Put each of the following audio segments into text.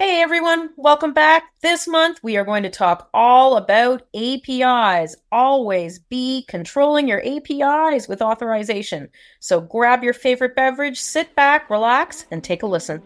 Hey everyone, welcome back. This month we are going to talk all about APIs. Always be controlling your APIs with authorization. So grab your favorite beverage, sit back, relax, and take a listen.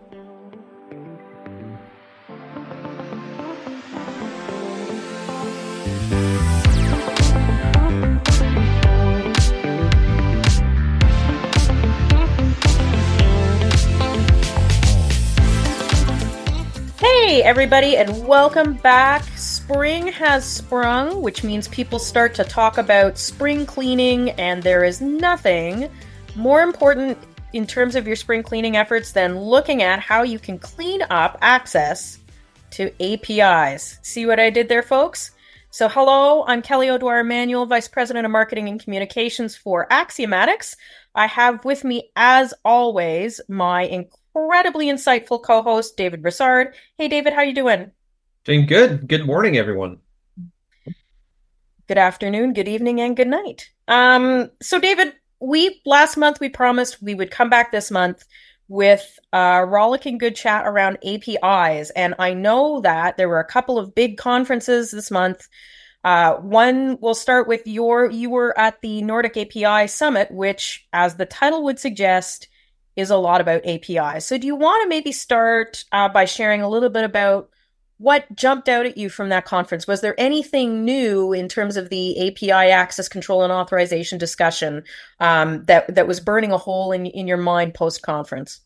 Hey everybody, and welcome back. Spring has sprung, which means people start to talk about spring cleaning, and there is nothing more important in terms of your spring cleaning efforts than looking at how you can clean up access to APIs. See what I did there, folks? So, hello, I'm Kelly O'Dwyer Manuel, Vice President of Marketing and Communications for Axiomatics. I have with me, as always, my incredibly insightful co-host, David Broussard. Hey, David, how you doing? Doing good. Good morning, everyone. Good afternoon, good evening, and good night. So David, we last month we promised we would come back this month with a rollicking good chat around APIs, and I know that there were a couple of big conferences this month. One we'll start with you were at the Nordic API Summit, which, as the title would suggest, is a lot about APIs. So do you want to maybe start by sharing a little bit about what jumped out at you from that conference? Was there anything new in terms of the API access control and authorization discussion that was burning a hole in your mind post conference?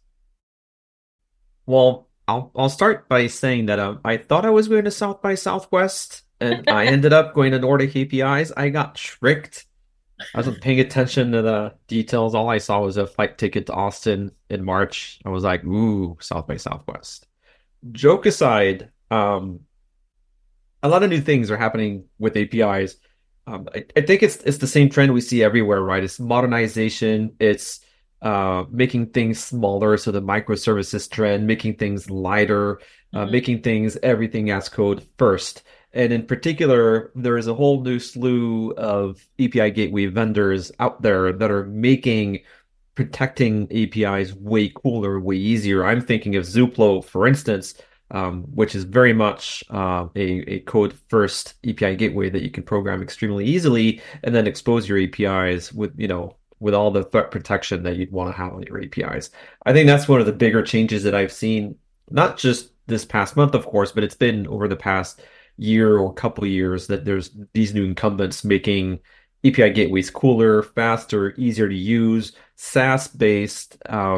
Well, I'll start by saying that I thought I was going to South by Southwest, and I ended up going to Nordic APIs. I got tricked. I wasn't paying attention to the details. All I saw was a flight ticket to Austin in March. I was like, "Ooh, South by Southwest." Joke aside, a lot of new things are happening with APIs. I think it's the same trend we see everywhere, right? It's modernization. It's making things smaller, so the microservices trend, making things lighter, Mhm. making things everything as code first. And in particular, there is a whole new slew of API gateway vendors out there that are making protecting APIs way cooler, way easier. I'm thinking of Zuplo, for instance, which is very much a code first API gateway that you can program extremely easily and then expose your APIs with all the threat protection that you'd want to have on your APIs. I think that's one of the bigger changes that I've seen, not just this past month, of course, but it's been over the past year or couple years that there's these new incumbents making API gateways cooler, faster, easier to use, SaaS based.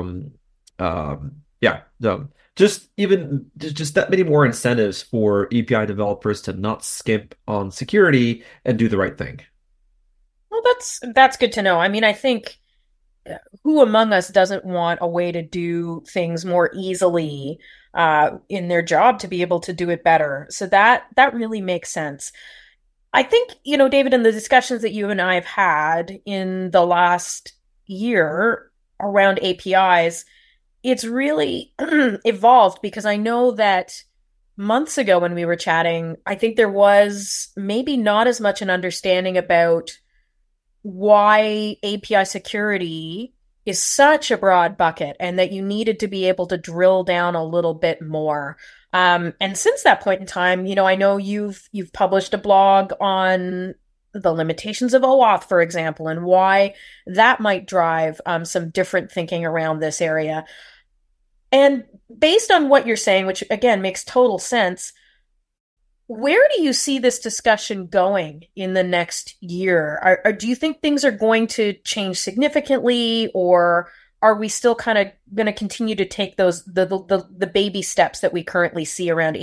Yeah, just that many more incentives for API developers to not skimp on security and do the right thing. Well, that's good to know. I mean, I think who among us doesn't want a way to do things more easily in their job to be able to do it better? So that really makes sense. I think, David, in the discussions that you and I have had in the last year around APIs, it's really evolved because I know that months ago when we were chatting, I think there was maybe not as much an understanding about why API security is such a broad bucket and that you needed to be able to drill down a little bit more. And since that point in time, I know you've published a blog on the limitations of OAuth, for example, and why that might drive some different thinking around this area. And based on what you're saying, which again makes total sense, where do you see this discussion going in the next year? Do you think things are going to change significantly, or are we still kind of going to continue to take the baby steps that we currently see around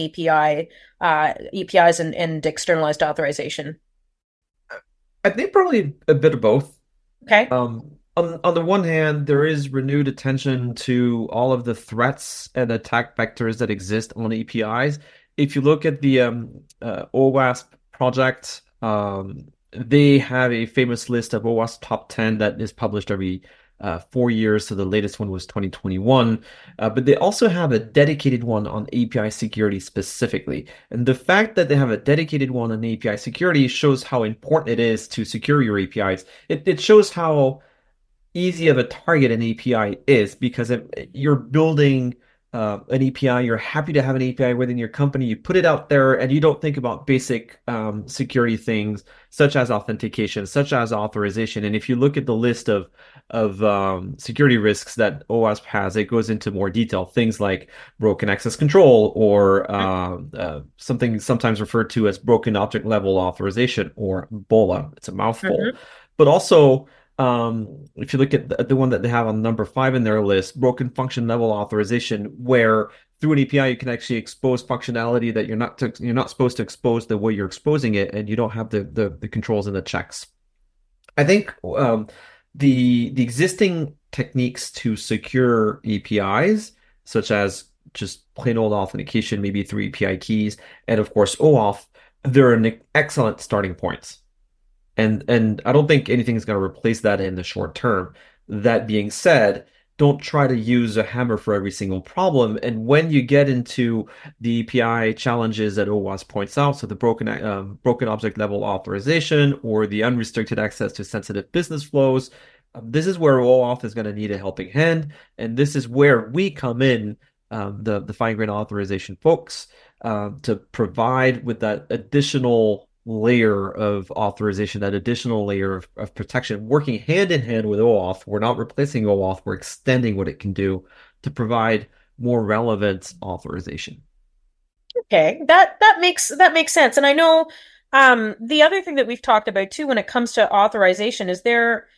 APIs and externalized authorization? I think probably a bit of both. Okay. On the one hand, there is renewed attention to all of the threats and attack vectors that exist on APIs. If you look at the OWASP project, they have a famous list of OWASP top 10 that is published every 4 years. So the latest one was 2021. But they also have a dedicated one on API security specifically. And the fact that they have a dedicated one on API security shows how important it is to secure your APIs. It shows how easy of a target an API is because you're building an API, you're happy to have an API within your company, you put it out there, and you don't think about basic security things such as authentication, such as authorization. And if you look at the list of security risks that OWASP has, it goes into more detail. Things like broken access control, or something sometimes referred to as broken object level authorization, or BOLA. It's a mouthful. Hmm. But also, if you look at the one that they have on number 5 in their list, broken function level authorization, where through an API you can actually expose functionality that you're not supposed to expose the way you're exposing it, and you don't have the controls and the checks. I think the existing techniques to secure APIs, such as just plain old authentication, maybe through API keys, and of course OAuth, they're an excellent starting points. And I don't think anything is going to replace that in the short term. That being said, don't try to use a hammer for every single problem. And when you get into the API challenges that OWASP points out, so the broken object level authorization or the unrestricted access to sensitive business flows, this is where OAuth is going to need a helping hand, and this is where we come in, the fine grained authorization folks, to provide with that additional layer of authorization, that additional layer of protection, working hand in hand with OAuth. We're not replacing OAuth, we're extending what it can do to provide more relevant authorization. Okay, that makes sense. And I know the other thing that we've talked about too when it comes to authorization is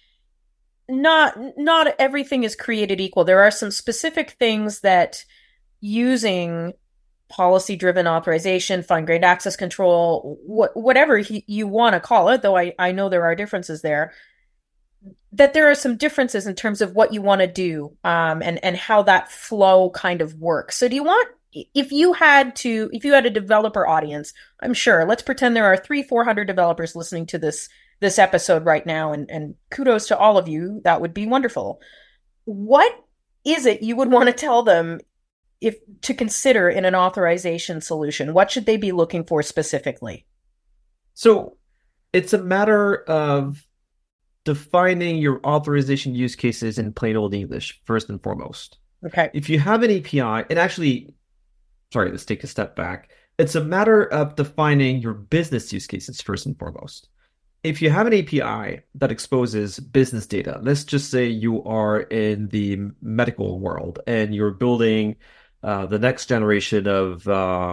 not everything is created equal. There are some specific things that using policy-driven authorization, fine-grained access control, whatever you want to call it, though I know there are differences there, that there are some differences in terms of what you want to do, and how that flow kind of works. So do you want, if you had a developer audience, I'm sure, let's pretend there are 400 developers listening to this episode right now, and kudos to all of you, that would be wonderful. What is it you would want to tell them if to consider in an authorization solution? What should they be looking for specifically? So it's a matter of defining your authorization use cases in plain old English, first and foremost. Okay. If you have an API, and actually, sorry, let's take a step back. It's a matter of defining your business use cases first and foremost. If you have an API that exposes business data, let's just say you are in the medical world and you're building the next generation of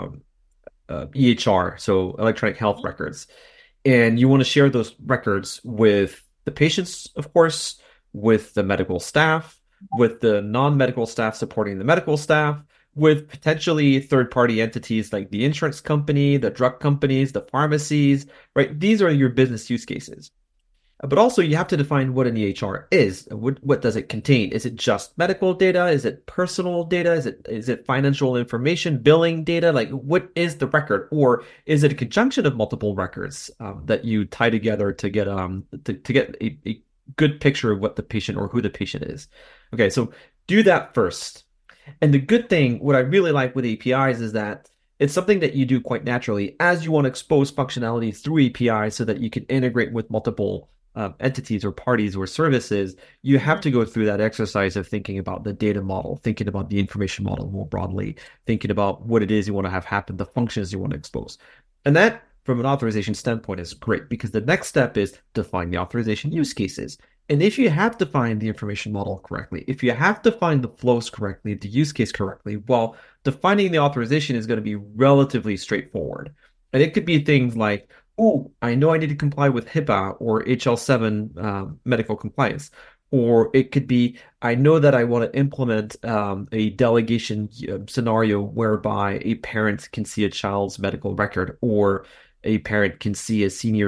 EHR, so electronic health records, and you want to share those records with the patients, of course, with the medical staff, with the non-medical staff supporting the medical staff, with potentially third-party entities like the insurance company, the drug companies, the pharmacies, right? These are your business use cases. But also, you have to define what an EHR is. What does it contain? Is it just medical data? Is it personal data? Is it financial information, billing data? Like, what is the record? Or is it a conjunction of multiple records that you tie together to get to get a good picture of what the patient or who the patient is? Okay, so do that first. And the good thing, what I really like with APIs is that it's something that you do quite naturally as you want to expose functionality through APIs so that you can integrate with multiple entities or parties or services. You have to go through that exercise of thinking about the data model, thinking about the information model more broadly, thinking about what it is you want to have happen, the functions you want to expose. And that, from an authorization standpoint, is great because the next step is define the authorization use cases. And if you have defined the information model correctly, if you have defined the flows correctly, the use case correctly, well, defining the authorization is going to be relatively straightforward. And it could be things like, oh, I know I need to comply with HIPAA or HL7 medical compliance. Or it could be, I know that I want to implement a delegation scenario whereby a parent can see a child's medical record, or a parent can see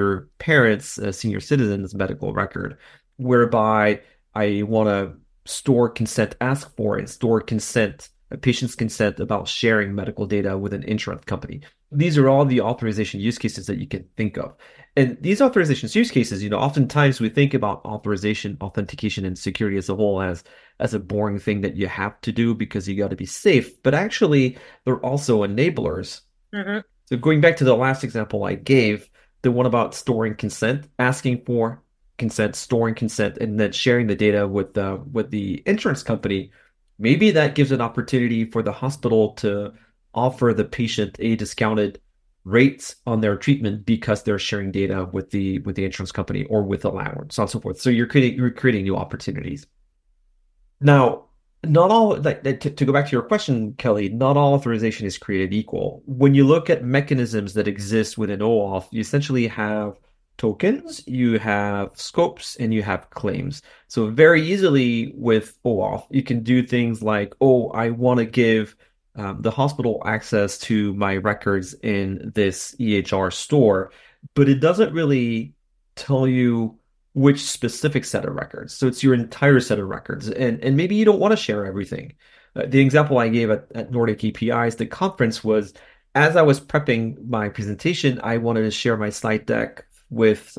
a senior citizen's medical record, whereby I want to store consent, ask for and store consent, a patient's consent about sharing medical data with an insurance company. These are all the authorization use cases that you can think of. And these authorization use cases, oftentimes we think about authorization, authentication, and security as a whole as a boring thing that you have to do because you got to be safe. But actually, they're also enablers. Mm-hmm. So going back to the last example I gave, the one about storing consent, asking for consent, storing consent, and then sharing the data with the insurance company. maybe that gives an opportunity for the hospital to offer the patient a discounted rates on their treatment because they're sharing data with the insurance company or with the landlord, so on and so forth. So you're creating new opportunities. Now, not all to go back to your question, Kelly, not all authorization is created equal. When you look at mechanisms that exist within OAuth, you essentially have tokens, you have scopes, and you have claims. So very easily with OAuth, you can do things like, oh, I want to give the hospital access to my records in this EHR store, but it doesn't really tell you which specific set of records. So it's your entire set of records. And maybe you don't want to share everything. The example I gave at Nordic APIs, the conference was as I was prepping my presentation, I wanted to share my slide deck with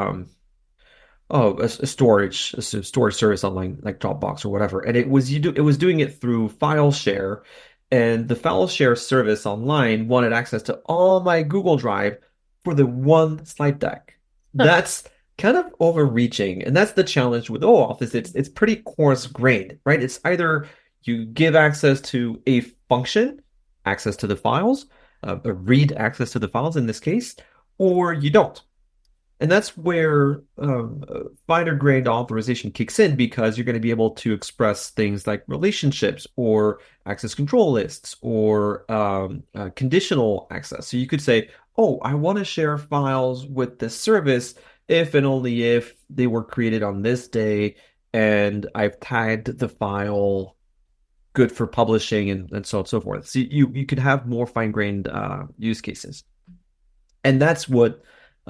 a storage service online like Dropbox or whatever. And it was doing it through file share. And the file share service online wanted access to all my Google Drive for the one slide deck. That's kind of overreaching. And that's the challenge with OAuth is it's pretty coarse grained, right? It's either you give access to a function, access to the files, read access to the files in this case, or you don't. And that's where finer grained authorization kicks in because you're going to be able to express things like relationships or access control lists or conditional access. So you could say, oh, I want to share files with this service if and only if they were created on this day and I've tagged the file good for publishing and so on and so forth. So you could have more fine grained use cases. And that's what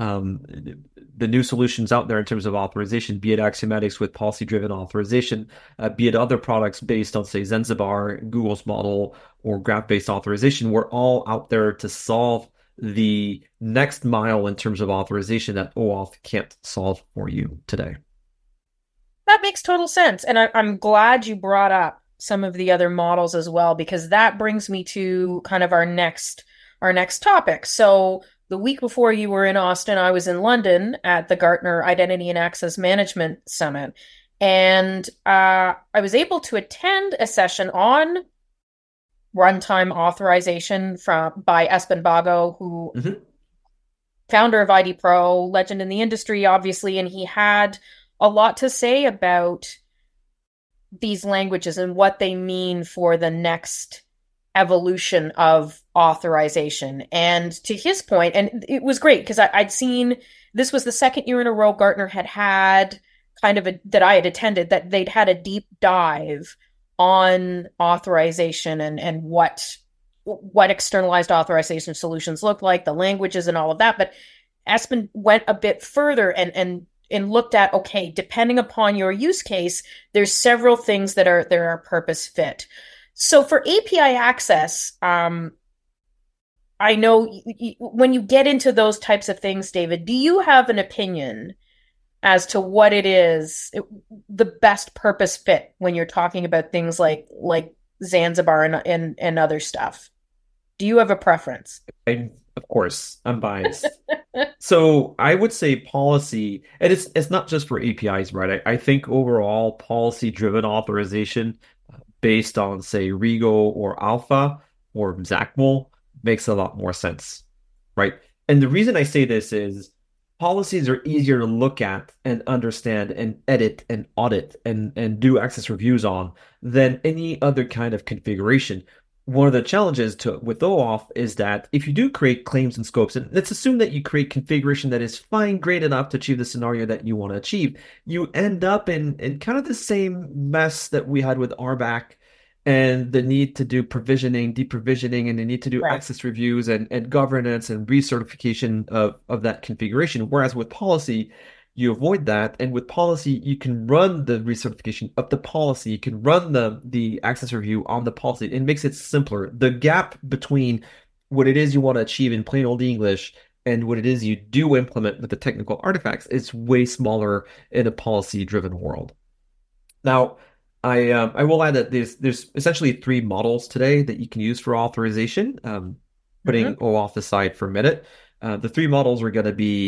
the new solutions out there in terms of authorization, be it Axiomatics with policy-driven authorization, be it other products based on, say, Zanzibar, Google's model, or graph-based authorization, we're all out there to solve the next mile in terms of authorization that OAuth can't solve for you today. That makes total sense. And I'm glad you brought up some of the other models as well, because that brings me to kind of our next topic. So the week before you were in Austin, I was in London at the Gartner Identity and Access Management Summit. And I was able to attend a session on runtime authorization by Espen Bago, who Mm-hmm. founder of ID Pro, legend in the industry, obviously, and he had a lot to say about these languages and what they mean for the next evolution of authorization. And to his point, and it was great because I'd seen this was the second year in a row Gartner had kind of that I had attended that they'd had a deep dive on authorization and what externalized authorization solutions look like, the languages and all of that. But Espen went a bit further and looked at, okay, depending upon your use case, there's several things that are purpose fit. So for API access, I know when you get into those types of things, David, do you have an opinion as to what it is, the best purpose fit when you're talking about things like Zanzibar and other stuff? Do you have a preference? Of course, I'm biased. So I would say policy, and it's not just for APIs, right? I think overall policy-driven authorization based on, say, Rego or Alpha or XACML makes a lot more sense, right? And the reason I say this is policies are easier to look at and understand and edit and audit and do access reviews on than any other kind of configuration. One of the challenges with OAuth is that if you do create claims and scopes, and let's assume that you create configuration that is fine, great enough to achieve the scenario that you want to achieve, you end up in kind of the same mess that we had with RBAC and the need to do provisioning, deprovisioning, and the need to do Right. access reviews and governance and recertification of that configuration. Whereas with policy, you avoid that. And with policy, you can run the recertification of the policy. You can run the access review on the policy. It makes it simpler. The gap between what it is you want to achieve in plain old English and what it is you do implement with the technical artifacts is way smaller in a policy-driven world. Now, I will add that there's essentially three models today that you can use for authorization. Putting Mm-hmm. OAuth aside for a minute, the three models are going to be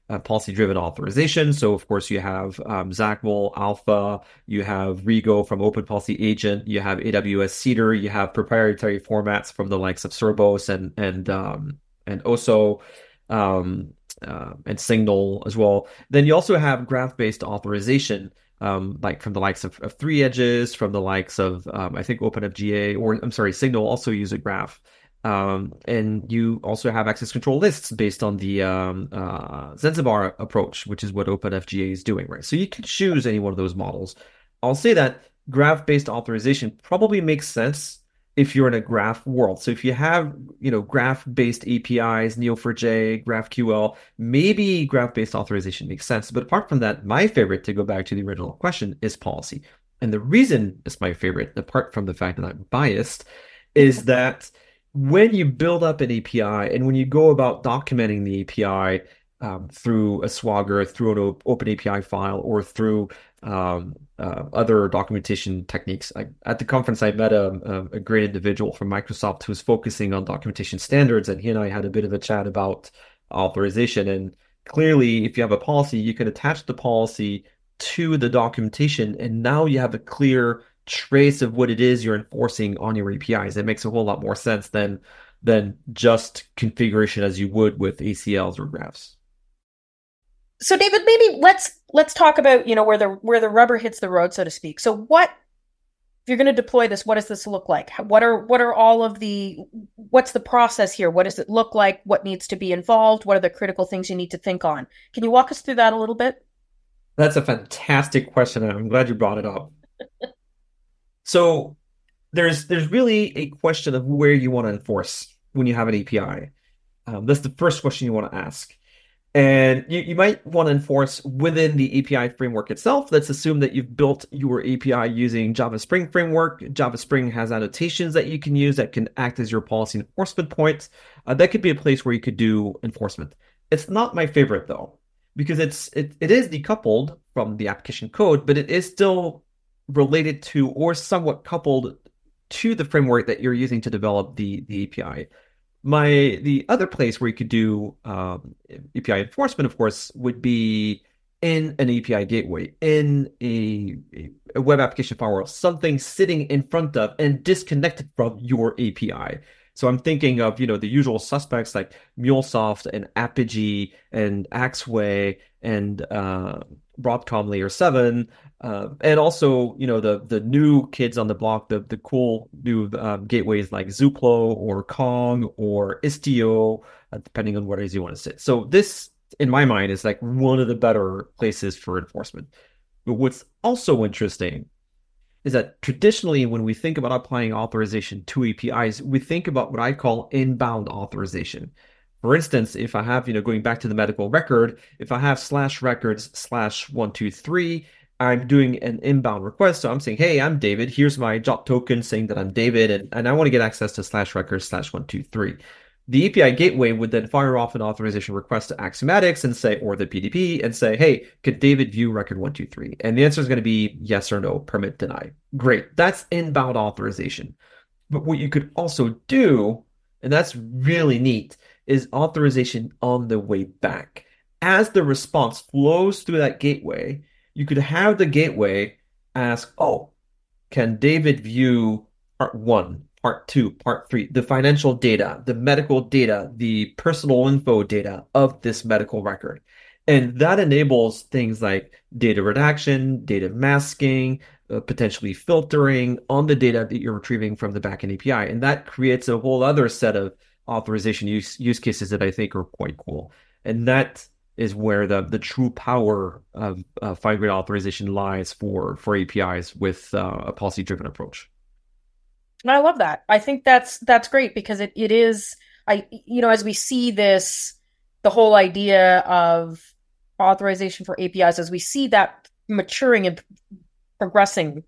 policy-driven authorization. So, of course, you have XACML, Alpha, you have Rego from Open Policy Agent, you have AWS Cedar, you have proprietary formats from the likes of Cerbos and OSO, and Signal as well. Then you also have graph-based authorization, like from the likes of Three Edges, from the likes of I think OpenFGA, or I'm sorry, Signal also use a graph. And you also have access control lists based on the Zanzibar approach, which is what OpenFGA is doing, right? So you can choose any one of those models. I'll say that graph-based authorization probably makes sense if you're in a graph world. So if you have, graph-based APIs, Neo4j, GraphQL, maybe graph-based authorization makes sense. But apart from that, my favorite, to go back to the original question, is policy. And the reason it's my favorite, apart from the fact that I'm biased, is that when you build up an API and when you go about documenting the API through a Swagger, through an open API file, or through other documentation techniques. At the conference, I met a great individual from Microsoft who was focusing on documentation standards, and he and I had a bit of a chat about authorization. And clearly, if you have a policy, you can attach the policy to the documentation, and now you have a clear trace of what it is you're enforcing on your APIs. It makes a whole lot more sense than just configuration as you would with ACLs or graphs. So David, maybe let's talk about, where the rubber hits the road, so to speak. So what if you're going to deploy this, what does this look like? What are all of what's the process here? What does it look like? What needs to be involved? What are the critical things you need to think on? Can you walk us through that a little bit? That's a fantastic question, and I'm glad you brought it up. So there's really a question of where you want to enforce when you have an API. That's the first question you want to ask. And you might want to enforce within the API framework itself. Let's assume that you've built your API using Java Spring framework. Java Spring has annotations that you can use that can act as your policy enforcement points. That could be a place where you could do enforcement. It's not my favorite though, because it is decoupled from the application code, but it is still related to or somewhat coupled to the framework that you're using to develop the API. The other place where you could do API enforcement, of course, would be in an API gateway, in a web application firewall, something sitting in front of and disconnected from your API. So I'm thinking of, the usual suspects like MuleSoft and Apigee and Axway and Broadcom Layer 7, and also, the new kids on the block, the cool new gateways like Zuplo or Kong or Istio, depending on what it is you want to sit. So this, in my mind, is like one of the better places for enforcement. But what's also interesting is that traditionally, when we think about applying authorization to APIs, we think about what I call inbound authorization. For instance, if I have, going back to the medical record, if I have /records/123, I'm doing an inbound request. So I'm saying, hey, I'm David. Here's my JOT token saying that I'm David, and I want to get access to /records/123. The API gateway would then fire off an authorization request to Axiomatics and say, or the PDP, and say, hey, could David view record 123? And the answer is going to be yes or no, permit, deny. Great. That's inbound authorization. But what you could also do, and that's really neat, is authorization on the way back. As the response flows through that gateway, you could have the gateway ask, oh, can David view part 1, part 2, part 3, the financial data, the medical data, the personal info data of this medical record? And that enables things like data redaction, data masking, potentially filtering on the data that you're retrieving from the backend API. And that creates a whole other set of authorization use cases that I think are quite cool. And that is where the true power of fine-grained authorization lies for APIs with a policy-driven approach. I love that. I think that's great because it is, as we see this, the whole idea of authorization for APIs, as we see that maturing and progressing,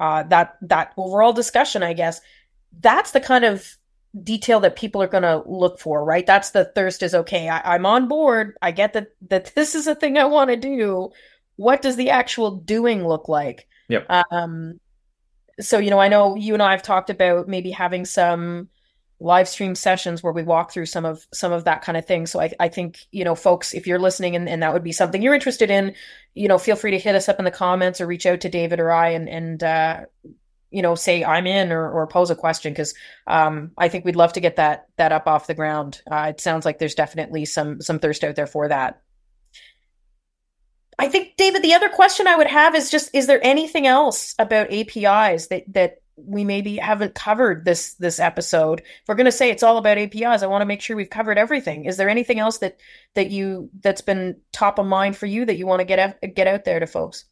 that overall discussion, I guess, that's the kind of detail that people are going to look for, right? That's the thirst is okay. I'm on board. I get that this is a thing I want to do. What does the actual doing look like? Yep. So, I know you and I have talked about maybe having some live stream sessions where we walk through some of that kind of thing. So I think, folks, if you're listening and that would be something you're interested in, feel free to hit us up in the comments or reach out to David or I and say I'm in or pose a question because I think we'd love to get that up off the ground. It sounds like there's definitely some thirst out there for that. I think, David, the other question I would have is just, is there anything else about APIs that we maybe haven't covered this episode? If we're going to say it's all about APIs, I want to make sure we've covered everything. Is there anything else that's been top of mind for you that you want to get out there to folks?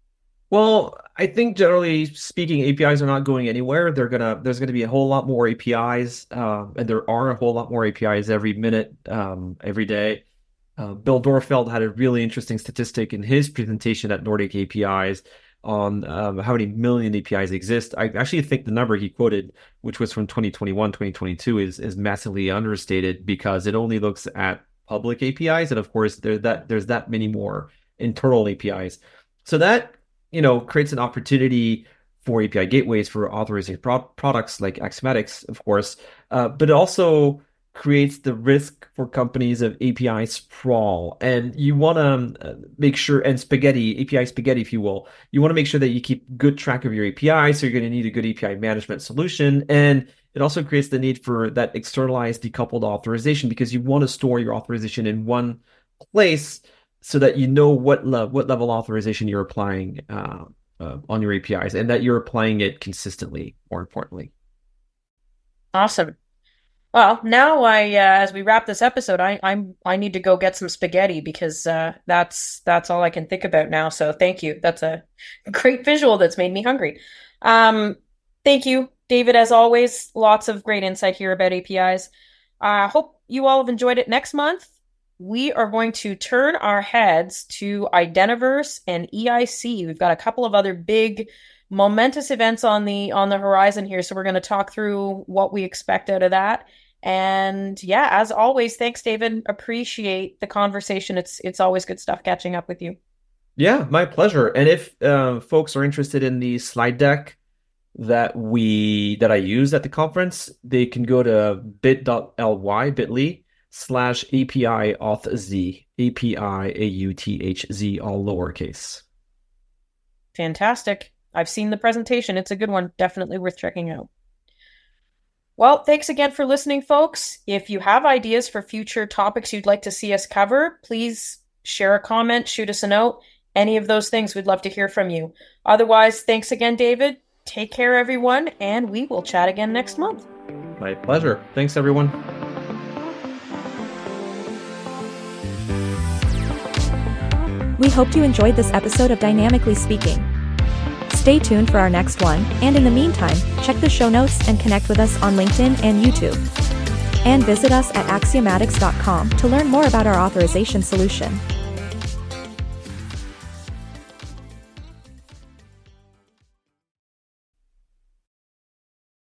Well, I think generally speaking, APIs are not going anywhere. There's gonna be a whole lot more APIs, and there are a whole lot more APIs every minute, every day. Bill Dorfeld had a really interesting statistic in his presentation at Nordic APIs on how many million APIs exist. I actually think the number he quoted, which was from 2021, 2022, is massively understated because it only looks at public APIs, and of course there's that many more internal APIs. So that creates an opportunity for API gateways for authorizing products like Axiomatics, of course, but it also creates the risk for companies of API sprawl. And you want to make sure, and API spaghetti, if you will, you want to make sure that you keep good track of your API. So you're going to need a good API management solution. And it also creates the need for that externalized decoupled authorization because you want to store your authorization in one place so that you know what level authorization you're applying on your APIs and that you're applying it consistently, more importantly. Awesome. Well, now as we wrap this episode, I need to go get some spaghetti because that's all I can think about now. So thank you. That's a great visual that's made me hungry. Thank you, David. As always, lots of great insight here about APIs. I hope you all have enjoyed it. Next month, we are going to turn our heads to Identiverse and EIC. We've got a couple of other big momentous events on the horizon here, so we're going to talk through what we expect out of that. And yeah, as always, thanks, David. Appreciate the conversation. It's always good stuff catching up with you. Yeah, my pleasure. And if folks are interested in the slide deck that I used at the conference, they can go to bit.ly/API authz, API AUTHZ, all lowercase. Fantastic. I've seen the presentation. It's a good one. Definitely worth checking out. Well, thanks again for listening, folks. If you have ideas for future topics you'd like to see us cover, please share a comment, shoot us a note. Any of those things, we'd love to hear from you. Otherwise, thanks again, David. Take care, everyone, and we will chat again next month. My pleasure. Thanks, everyone. We hope you enjoyed this episode of Dynamically Speaking. Stay tuned for our next one, and in the meantime, check the show notes and connect with us on LinkedIn and YouTube. And visit us at axiomatics.com to learn more about our authorization solution.